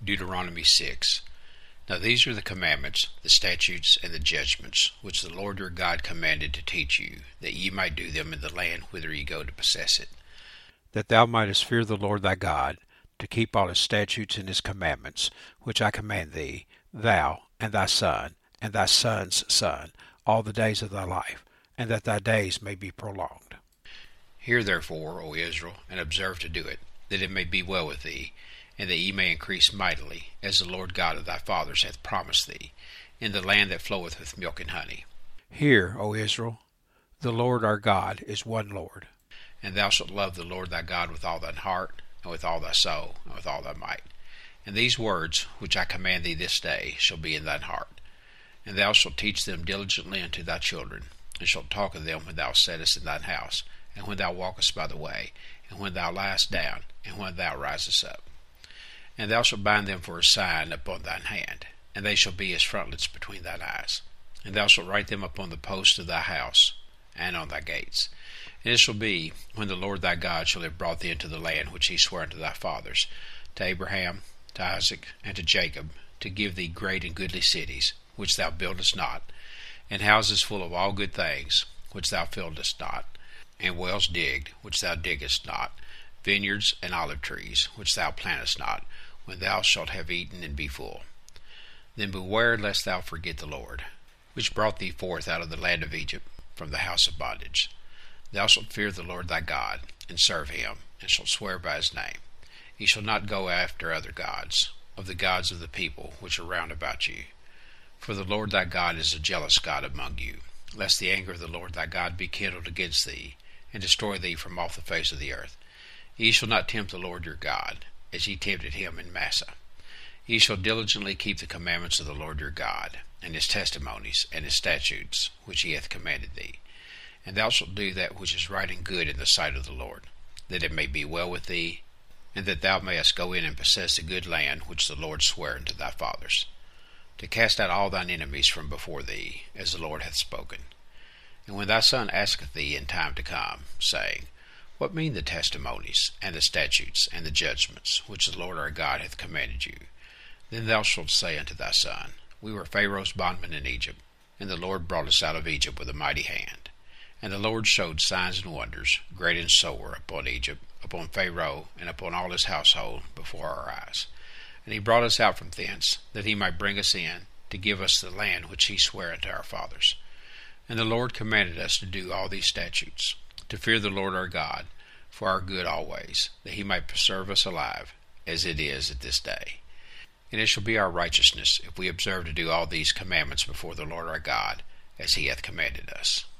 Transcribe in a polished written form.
Deuteronomy 6. Now these are the commandments, the statutes, and the judgments, which the Lord your God commanded to teach you, that ye might do them in the land whither ye go to possess it. That thou mightest fear the Lord thy God, to keep all his statutes and his commandments, which I command thee, thou, and thy son, and thy son's son, all the days of thy life, and that thy days may be prolonged. Hear therefore, O Israel, and observe to do it, that it may be well with thee, and that ye may increase mightily, as the Lord God of thy fathers hath promised thee, in the land that floweth with milk and honey. Hear, O Israel, the Lord our God is one Lord. And thou shalt love the Lord thy God with all thine heart, and with all thy soul, and with all thy might. And these words, which I command thee this day, shall be in thine heart. And thou shalt teach them diligently unto thy children, and shalt talk of them when thou sittest in thine house, and when thou walkest by the way, and when thou liest down, and when thou risest up. And thou shalt bind them for a sign upon thine hand, and they shall be as frontlets between thine eyes. And thou shalt write them upon the posts of thy house, and on thy gates. And it shall be, when the Lord thy God shall have brought thee into the land which he sware unto thy fathers, to Abraham, to Isaac, and to Jacob, to give thee great and goodly cities, which thou buildest not, and houses full of all good things, which thou fillest not, and wells digged, which thou diggest not, vineyards and olive trees, which thou plantest not, when thou shalt have eaten and be full. Then beware lest thou forget the Lord, which brought thee forth out of the land of Egypt, from the house of bondage. Thou shalt fear the Lord thy God, and serve him, and shalt swear by his name. Ye shall not go after other gods, of the gods of the people which are round about you. For the Lord thy God is a jealous God among you, lest the anger of the Lord thy God be kindled against thee, and destroy thee from off the face of the earth. Ye shall not tempt the Lord your God, as ye tempted him in Massah. Ye shall diligently keep the commandments of the Lord your God, and his testimonies, and his statutes, which he hath commanded thee. And thou shalt do that which is right and good in the sight of the Lord, that it may be well with thee, and that thou mayest go in and possess the good land which the Lord sware unto thy fathers, to cast out all thine enemies from before thee, as the Lord hath spoken. And when thy son asketh thee in time to come, saying, What mean the testimonies, and the statutes, and the judgments, which the Lord our God hath commanded you? Then thou shalt say unto thy son, We were Pharaoh's bondmen in Egypt, and the Lord brought us out of Egypt with a mighty hand. And the Lord showed signs and wonders, great and sore, upon Egypt, upon Pharaoh, and upon all his household, before our eyes. And he brought us out from thence, that he might bring us in, to give us the land which he sware unto our fathers. And the Lord commanded us to do all these statutes, to fear the Lord our God, for our good always, that he might preserve us alive, as it is at this day. And it shall be our righteousness, if we observe to do all these commandments before the Lord our God, as he hath commanded us.